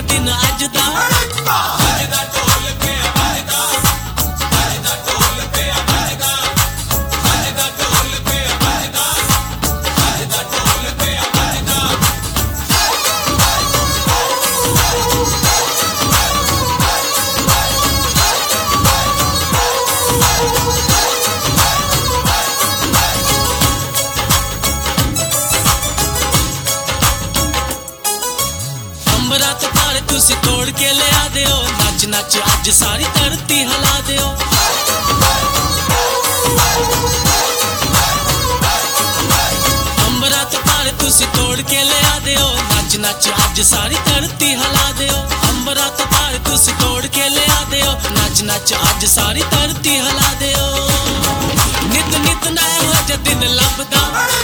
दिन अज दा अंबरात तारे तुसी तोड़ के ले आ दे हो नच नच अज सारी धरती हिला दे हो अंबरात तारे तुसी तोड़ के ले आ दे हो नच नच अज सारी धरती हिला दे हो अंबरात तारे तुसी तोड़ के ले आ दे हो नच नच अज सारी धरती हिला दे हो नित नित नया अज दिन लभदा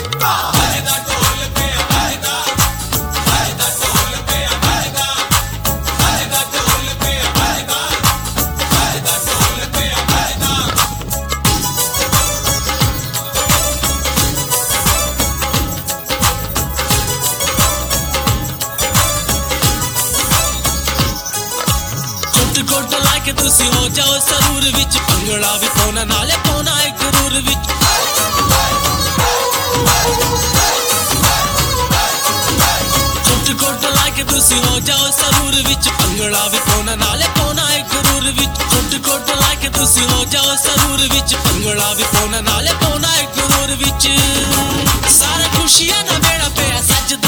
कोट लाके तुसी हो जाओ सरूर विच भंगड़ा भी पौना नाले पौना एक रूर विच छुट कोट लाके तुसी हो जाओ सरूर विच भंगड़ा भी पौना नाले पौना एक रूर विच छुट कोट लाके तुसी हो जाओ सरूर विच भंगड़ा भी पौना नाले पौना एक रूर विच सारा खुशियां ना बेड़ा पे सजदा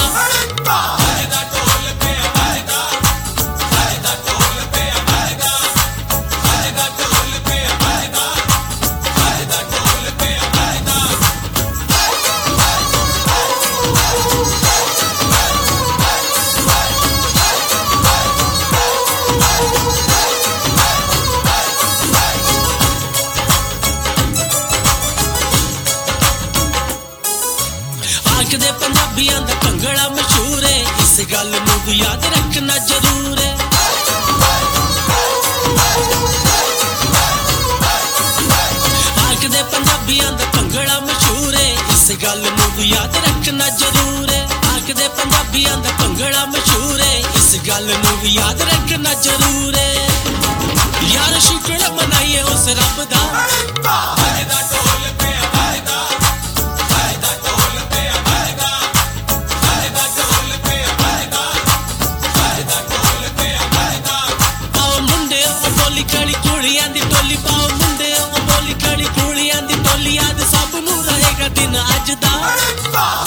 आखदे पंजाबियां दा भंगड़ा मशहूर है इस गल नूं भी याद रखना जरूर है आखदे पंजाबियां दा भंगड़ा मशहूर है इस गल नूं भी याद रखना जरूर है आखदे पंजाबियां दा भंगड़ा मशहूर है इस गल नूं भी याद रखना जरूर है यार शुक्र मनाइए उस रब दा कुड़ियां दी टोली पाओ मुंडे बोली खड़ी कुड़ियां दी टोली आज सब नूं रहेगा दिन अज दा